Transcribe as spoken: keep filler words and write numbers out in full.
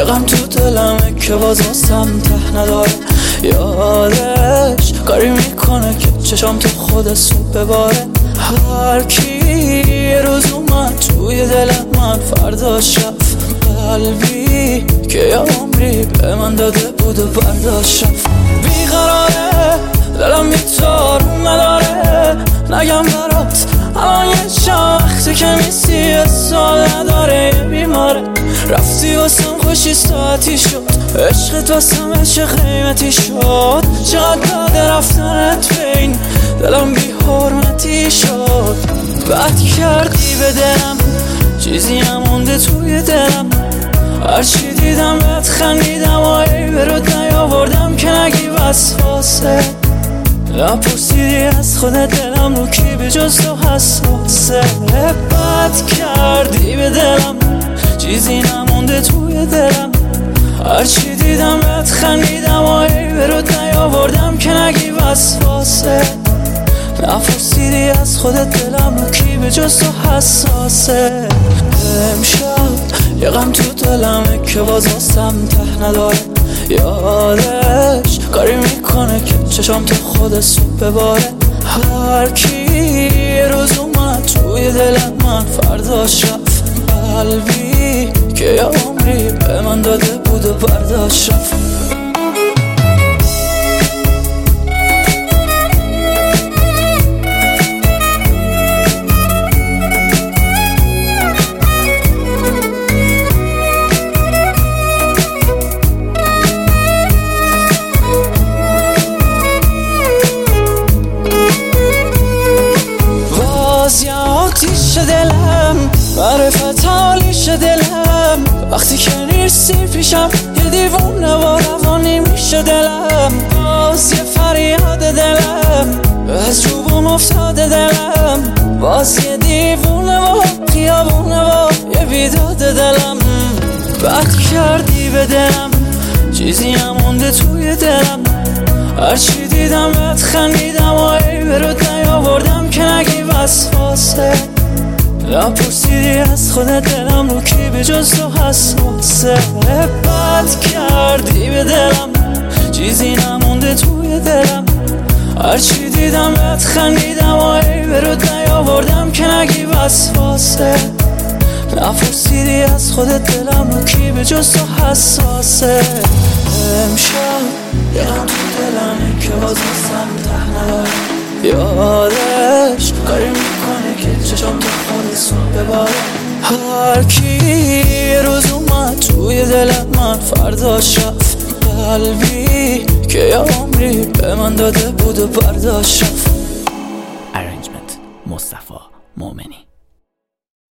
غم تو دلمه که باز واسم ته نداره. یادش کاری میکنه که چشام تو خود صبح بباره. هر کی یه روز اومد توی دل من فرداش رفت. قلبی که یه عمری به من داده بود و برداشت رفت. بیقراره دلم بی‌تار نداره، نگم برات الان یه چند وقتی که میسی سال نداره. یه بیماره رفتی واسم خوشی ساعتی شد، عشقت واسم عشق قیمتی شد. چقدر داده رفتنت بین دلم بی حرمتی شد. بد کردی به دلم چیزی نمونده توی دلم. هرچی دیدم بهت خندیدم و ای برود نیاوردم که نگی وسواسه. نپرسیدی از خودت دلم رو کی به جز تو حساسه. بد کردی به دلم چیزی نمونده توی دلم. هرچی دیدم بهت خندیدم و ای برود نیاوردم که نگی وسواسه. نپرسیدی از خودت دلم رو کی به جز تو حساسه. امشب یه غم تو دلمه که باز واسم ته نداره. یادش کاری میکنه که چشام تو خود صبح بباره. هر کی یه روز اومد توی دل من فرداش رفت. قلبی که یه عمری به من داده بود و برداشت رفت. آتیش دلم معرفت حالیش دلم. وقتی که نیستی پیشم یه دیوونه و روانی میشه دلم. باز یه فریاد دلم از جوبم افتاده دلم. باز یه دیوونه و خیابونه و یه بیداد دلم. بد کردی به دلم چیزی نمونده توی دلم. هرچی دیدم بهت خندیدم و ای برود نیاوردم که نگی وسواسه. نپرسیدی از خودت دلم رو کی به جز تو حساسه. بد کردی به دلم چیزی نمونده توی دلم. هرچی دیدم بهت خندیدم و ای برود نیاوردم که نگی وسواسه. نپرسیدی از خودت دلم رو کی به جز تو حساسه. امشب یه غم تو دلمه که باز واسم ته نداره. یادش کاری میکنه که چشام تو خود صبح بباره. هر کی یه روز اومد توی دل من فرداش رفت. قلبی که یه عمری به من داده بود و برداشت رفت. Arrangement مصطفی مومنی.